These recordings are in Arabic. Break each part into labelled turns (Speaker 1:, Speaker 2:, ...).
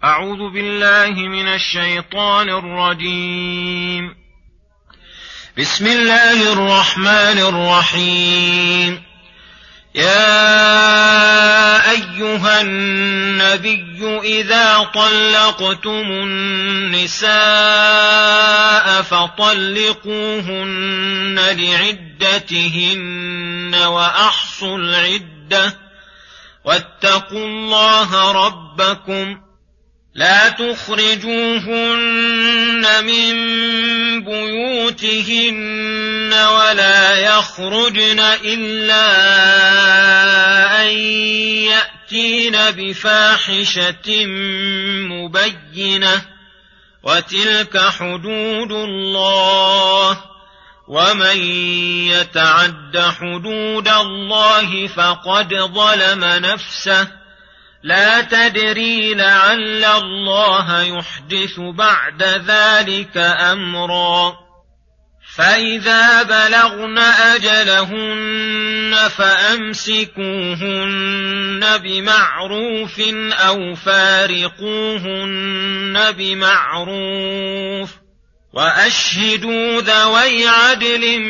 Speaker 1: أعوذ بالله من الشيطان الرجيم. بسم الله الرحمن الرحيم. يا أيها النبي إذا طلقتم النساء فطلقوهن لعدتهن وأحصوا العدة واتقوا الله ربكم لا تخرجوهن من بيوتهن ولا يخرجن إلا أن يأتين بفاحشة مبينة وتلك حدود الله ومن يتعد حدود الله فقد ظلم نفسه لا تدري لعل الله يحدث بعد ذلك أمرا. فإذا بلغن أجلهن فأمسكوهن بمعروف أو فارقوهن بمعروف وأشهدوا ذوي عدل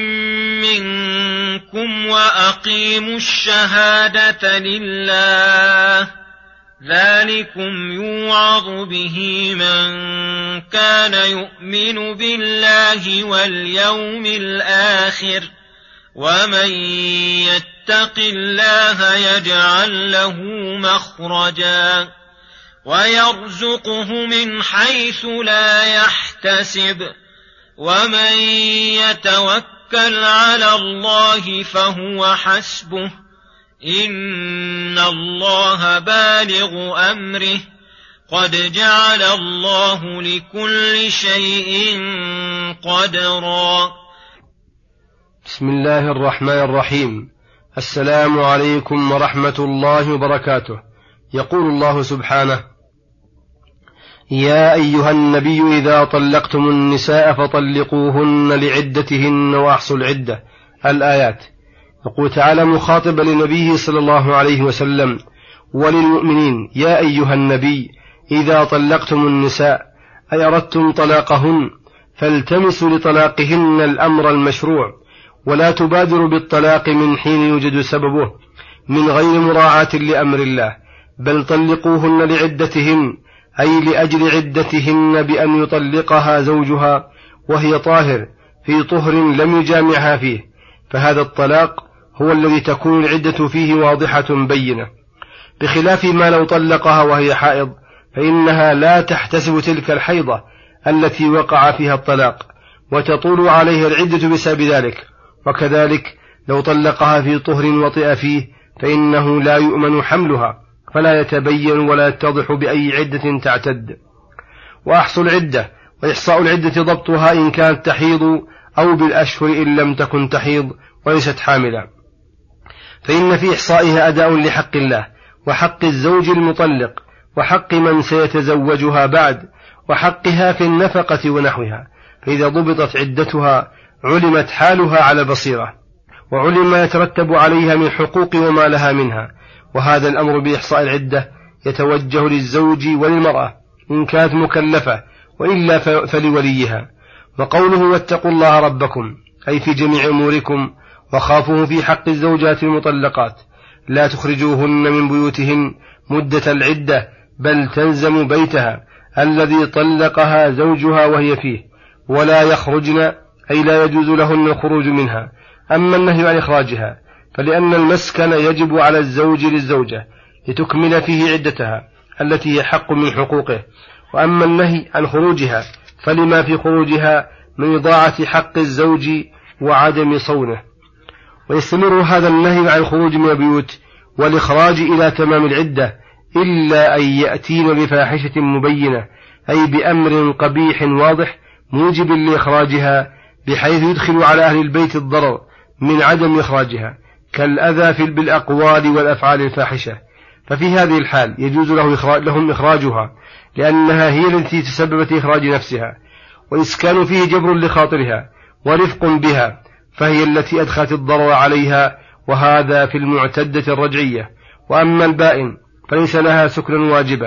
Speaker 1: منكم وأقيموا الشهادة لله ذلكم يوعظ به من كان يؤمن بالله واليوم الآخر ومن يتق الله يجعل له مخرجا ويرزقه من حيث لا يحتسب ومن يتوكل على الله فهو حسبه إن الله بالغ أمره قد جعل الله لكل شيء قدرا.
Speaker 2: بسم الله الرحمن الرحيم. السلام عليكم ورحمة الله وبركاته. يقول الله سبحانه: يا أيها النبي إذا طلقتم النساء فطلقوهن لعدتهن وأحصوا العدة. الآيات. يقول تعالى مخاطبا لنبيه صلى الله عليه وسلم وللمؤمنين: يا أيها النبي إذا طلقتم النساء أي أردتم طلاقهن فالتمسوا لطلاقهن الأمر المشروع ولا تبادروا بالطلاق من حين يوجد سببه من غير مراعاة لأمر الله، بل طلقوهن لعدتهن أي لأجل عدتهن بأن يطلقها زوجها وهي طاهر في طهر لم يجامعها فيه، فهذا الطلاق هو الذي تكون العدة فيه واضحة بينة، بخلاف ما لو طلقها وهي حائض فإنها لا تحتسب تلك الحيضة التي وقع فيها الطلاق وتطول عليها العدة بسبب ذلك. وكذلك لو طلقها في طهر وطئ فيه فإنه لا يؤمن حملها فلا يتبين ولا يتضح بأي عدة تعتد. وأحصوا العدة، وإحصاء العدة ضبطها إن كانت تحيض أو بالأشهر إن لم تكن تحيض وليست حاملا، فإن في إحصائها أداء لحق الله وحق الزوج المطلق وحق من سيتزوجها بعد وحقها في النفقة ونحوها، فإذا ضبطت عدتها علمت حالها على بصيرة وعلم ما يترتب عليها من حقوق وما لها منها. وهذا الأمر بإحصاء العدة يتوجه للزوج وللمرأة إن كانت مكلفة، وإلا فلوليها. وقوله واتقوا الله ربكم أي في جميع أموركم وخافوه في حق الزوجات المطلقات، لا تخرجوهن من بيوتهن مدة العدة بل تلزم بيتها الذي طلقها زوجها وهي فيه، ولا يخرجن أي لا يجوز لهن الخروج منها. أما النهي عن إخراجها فلأن المسكن يجب على الزوج للزوجة لتكمل فيه عدتها التي هي حق من حقوقه، وأما النهي عن خروجها فلما في خروجها من إضاعة حق الزوج وعدم صونه. ويستمر هذا النهي عن الخروج من البيوت والإخراج إلى تمام العدة إلا أن يأتين بفاحشة مبينة أي بأمر قبيح واضح موجب لإخراجها بحيث يدخل على أهل البيت الضرر من عدم إخراجها كالأذى بالأقوال والأفعال الفاحشة، ففي هذه الحال يجوز لهم إخراجها لأنها هي التي تسببت إخراج نفسها، وإسكان فيه جبر لخاطرها ورفق بها فهي التي أدخلت الضرر عليها، وهذا في المعتدة الرجعية. وأما البائن فليس لها سكن واجبة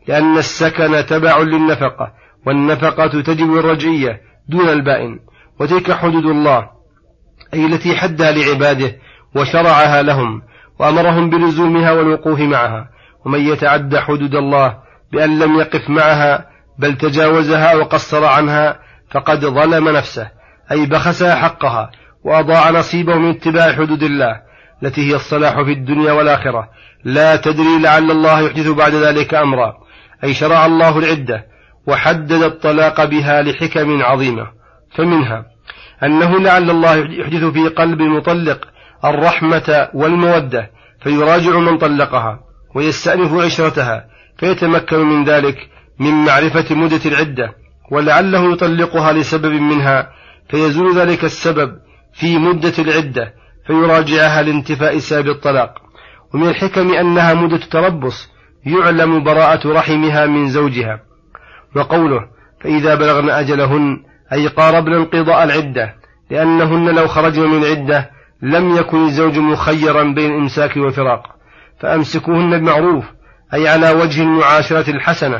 Speaker 2: لأن السكن تبع للنفقة، والنفقة تجب الرجعية دون البائن، وتلك حدود الله أي التي حدها لعباده وشرعها لهم وأمرهم بلزومها والوقوف معها. ومن يتعد حدود الله بأن لم يقف معها بل تجاوزها وقصر عنها فقد ظلم نفسه، أي بخسها حقها وأضاع نصيبه من اتباع حدود الله التي هي الصلاح في الدنيا والآخرة. لا تدري لعل الله يحدث بعد ذلك أمرا، أي شرع الله العدة وحدد الطلاق بها لحكم عظيمة، فمنها أنه لعل الله يحدث في قلب المطلق الرحمة والمودة فيراجع من طلقها ويستأنف عشرتها فيتمكن من ذلك من معرفة مدة العدة، ولعله يطلقها لسبب منها فيزول ذلك السبب في مدة العدة فيراجعها لانتفاء سبب الطلاق. ومن الحكم أنها مدة تربص يعلم براءة رحمها من زوجها. وقوله فإذا بلغن أجلهن أي قاربن انقضاء العدة، لأنهن لو خرجن من العدة لم يكن الزوج مخيرا بين الإمساك والفراق، فأمسكوهن بمعروف أي على وجه المعاشرة الحسنة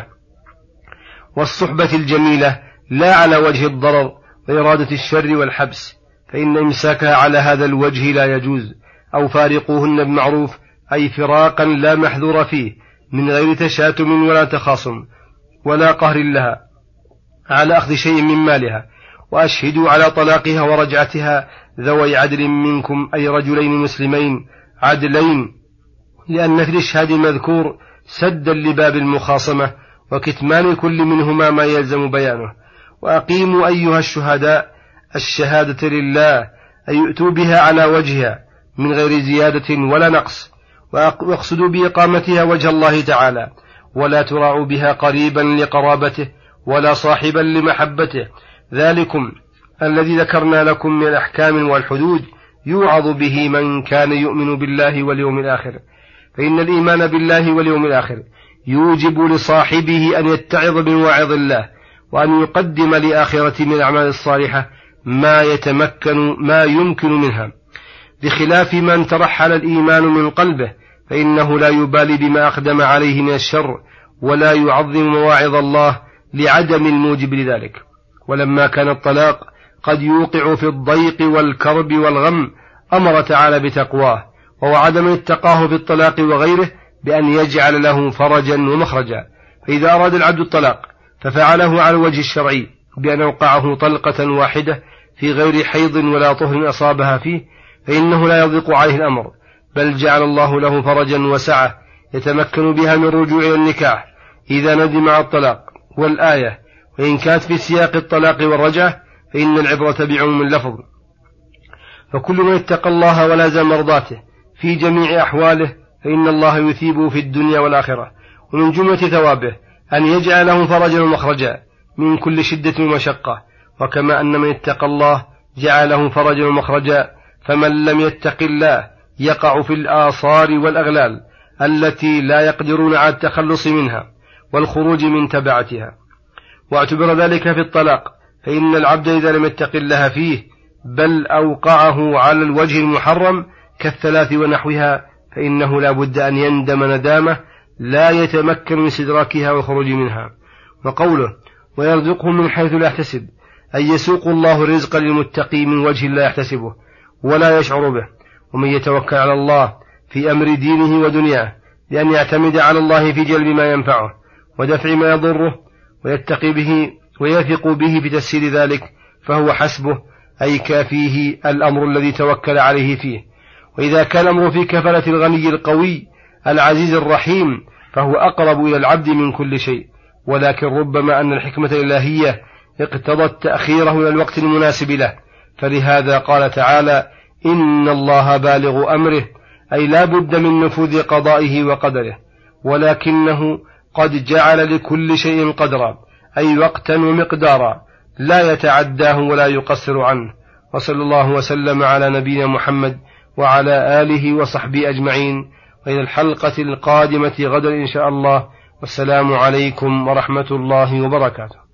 Speaker 2: والصحبة الجميلة، لا على وجه الضرر وإرادة الشر والحبس، فإن إمساكها على هذا الوجه لا يجوز. أو فارقوهن بمعروف أي فراقا لا محذور فيه من غير تشاتم ولا تخاصم ولا قهر لها على أخذ شيء من مالها، وأشهدوا على طلاقها ورجعتها ذوي عدل منكم أي رجلين مسلمين عدلين، لأن في الإشهاد المذكور سدا لباب المخاصمة وكتمان كل منهما ما يلزم بيانه. وأقيموا أيها الشهداء الشهادة لله أي يؤتوا بها على وجهها من غير زيادة ولا نقص، واقصدوا بإقامتها وجه الله تعالى، ولا تراعوا بها قريبا لقرابته ولا صاحبا لمحبته. ذلكم الذي ذكرنا لكم من الأحكام والحدود يوعظ به من كان يؤمن بالله واليوم الآخر، فإن الإيمان بالله واليوم الآخر يوجب لصاحبه أن يتعظ بمواعظ الله، وأن يقدم لآخرة من الأعمال الصالحة ما يمكن منها، بخلاف من ترحل الإيمان من قلبه فإنه لا يبالي بما أقدم عليه من الشر ولا يعظم مواعظ الله لعدم الموجب لذلك. ولما كان الطلاق قد يوقع في الضيق والكرب والغم أمر تعالى بتقواه، ووعد من اتقاه في الطلاق وغيره بأن يجعل له فرجا ومخرجا. فإذا أراد العبد الطلاق ففعله على الوجه الشرعي بأن أوقعه طلقة واحدة في غير حيض ولا طهر أصابها فيه فإنه لا يضيق عليه الأمر، بل جعل الله له فرجا وسعة يتمكن بها من رجوع إلى النكاح إذا ندم على الطلاق. والآية وإن كانت في سياق الطلاق والرجعة فإن العبرة بعموم اللفظ، فكل من اتقى الله ولازم مرضاته في جميع أحواله فإن الله يثيبه في الدنيا والآخرة. ومن جملة ثوابه أن يجعل له فرجا ومخرجا من كل شدة ومشقة، وكما أن من اتقى الله جعله فرجا ومخرجا، فمن لم يتق الله يقع في الآثار والأغلال التي لا يقدرون على التخلص منها والخروج من تبعتها. واعتبر ذلك في الطلاق، فإن العبد إذا لم يتق الله فيه بل أوقعه على الوجه المحرم كالثلاث ونحوها فإنه لا بد أن يندم ندامة لا يتمكن من استدراكها والخروج منها. وقوله ويرزقه من حيث لا يحتسب أي يسوق الله الرزق للمتقي من وجه لا يحتسبه ولا يشعر به. ومن يتوكل على الله في أمر دينه ودنياه لأن يعتمد على الله في جلب ما ينفعه ودفع ما يضره ويتقي به ويثق به في تسهيل ذلك فهو حسبه أي كافيه الأمر الذي توكل عليه فيه. وإذا كان الأمر في كفالة الغني القوي العزيز الرحيم فهو أقرب إلى العبد من كل شيء، ولكن ربما أن الحكمة الإلهية اقتضت تأخيره إلى الوقت المناسب له، فلهذا قال تعالى إن الله بالغ أمره أي لا بد من نفوذ قضائه وقدره، ولكنه قد جعل لكل شيء قدرا أي وقتا ومقدارا لا يتعداه ولا يقصر عنه. وصلى الله وسلم على نبينا محمد وعلى آله وصحبه أجمعين، وإلى الحلقة القادمة غدا إن شاء الله، والسلام عليكم ورحمة الله وبركاته.